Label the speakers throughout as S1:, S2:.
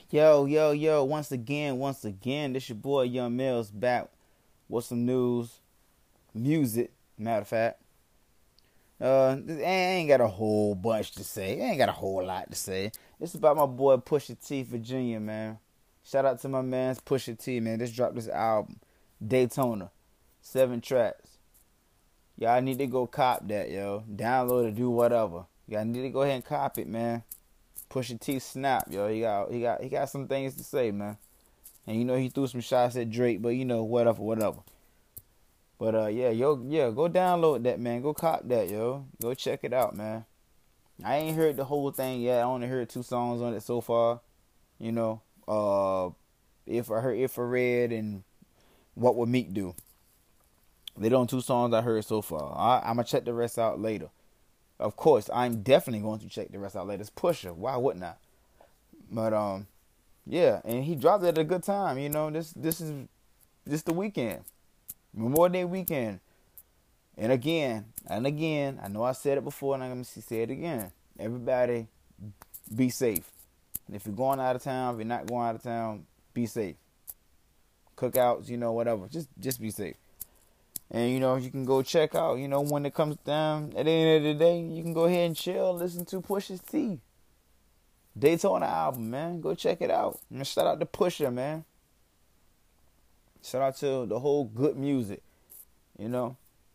S1: Yo, once again, this your boy Young Mills back with some news, music, matter of fact. I ain't got a whole bunch to say. I ain't got a whole lot to say. It's about my boy Pusha T, Virginia, man. Shout out to my man's Pusha T, man. Just dropped this album, Daytona, 7 tracks. Y'all need to go cop that, yo. Download it, do whatever. Y'all need to go ahead and cop it, man. Pusha T snap, yo. He got some things to say, man. And you know he threw some shots at Drake, but you know whatever. But go download that, man. Go cop that, yo. Go check it out, man. I ain't heard the whole thing yet. I only heard 2 songs on it so far. You know, if I heard Infrared and What Would Meek Do. They the only 2 songs I heard so far. I'm gonna check the rest out later. Of course, I'm definitely going to check the rest out later. It's Pusha. Why wouldn't I? But yeah, and he dropped it at a good time. You know, this is the weekend, Memorial Day weekend, and again, I know I said it before, and I'm gonna say it again. Everybody, be safe. And if you're going out of town, if you're not going out of town, be safe. Cookouts, you know, whatever. Just be safe. And, you know, you can go check out, you know, when it comes down, at the end of the day, you can go ahead and chill, listen to Pusha T. Daytona album, man. Go check it out. And shout out to Pusha, man. Shout out to the whole good music, you know.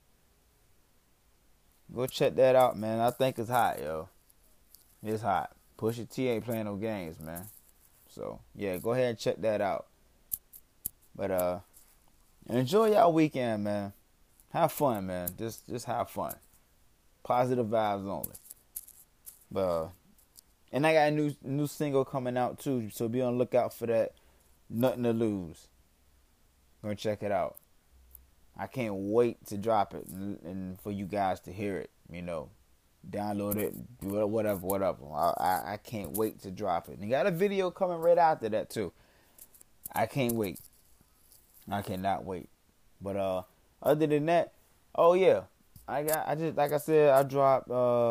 S1: Go check that out, man. I think it's hot, yo. It's hot. Pusha T ain't playing no games, man. So, yeah, go ahead and check that out. But, enjoy y'all weekend, man. Have fun, man. Just have fun. Positive vibes only. But and I got a new single coming out too, so be on the lookout for that. Nothing to Lose. Go check it out. I can't wait to drop it and for you guys to hear it. You know, download it, whatever. I can't wait to drop it. And got a video coming right after that too. I can't wait. I cannot wait. But other than that, oh yeah, like I said, I dropped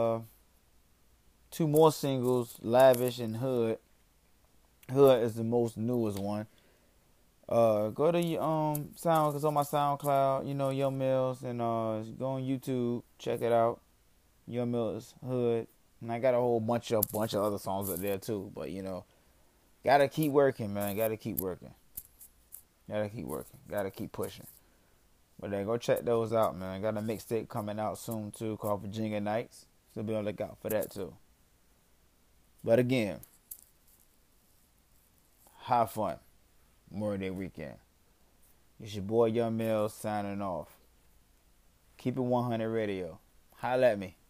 S1: 2 more singles, Lavish and Hood. Hood is the most newest one. Go to Sound, cause on my SoundCloud, you know, Young Mills, and go on YouTube, check it out, Young Mills Hood, and I got a whole bunch of other songs up there too. But you know, gotta keep working, man. Gotta keep pushing. But then go check those out, man. Got a mixtape coming out soon too called Virginia Nights. So be on the lookout for that too. But again, have fun. Memorial Day weekend. It's your boy Young Mills signing off. Keep it 100 radio. Holla at me.